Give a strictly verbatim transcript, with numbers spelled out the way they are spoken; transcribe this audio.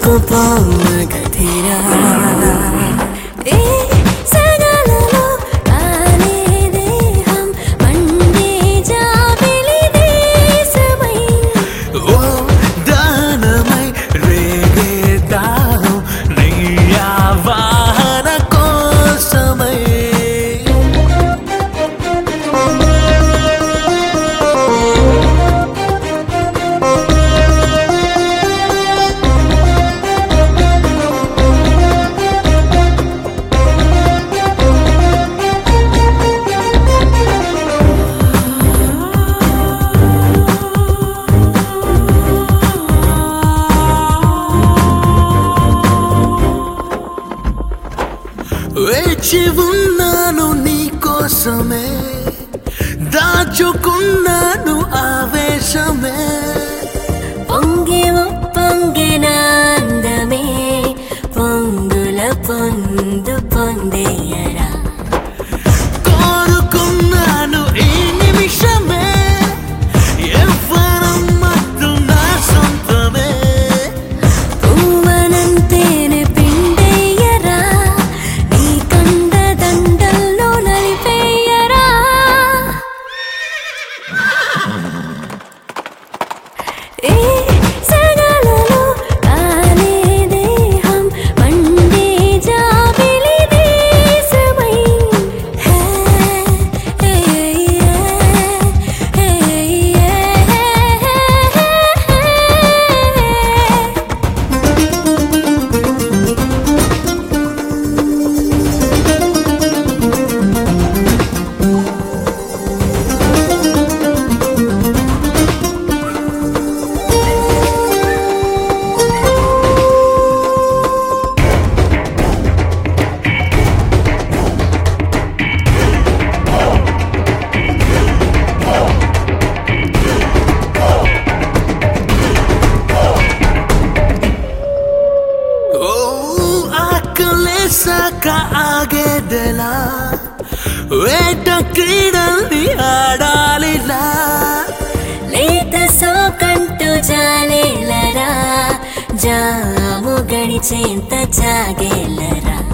పోమగధిరా ఏ సగలలో కానే దేహం మండే జాబిలి దేశమై ఓ దానమై రేగే దాహం నయ్యా వాహన కోసమై వేచి ఉన్నాను నీ కోసమే దాచుకున్నాను ఆవేశమే పొంగి పొంగిన అందమే పొంగుల పొందు పొందేయరా కోరుకున్నాను ఈ నిమిషమే ఎవ్వరం మత్తు నా సొంతమే పువ్వనంతేనే పిండేయరా నీ కండ దండల్లో నలిపేయరా ఏ సగలలో కానే దేహం మండే జాబిలి దేశమై హే హే హే ఓ ఆకలేసాక ఆగేదెలా వేట క్రీడల్ని ఆడాలిలా లేత సోకంటూ జాలేలరా జాము గడిచేంత జాగేలరా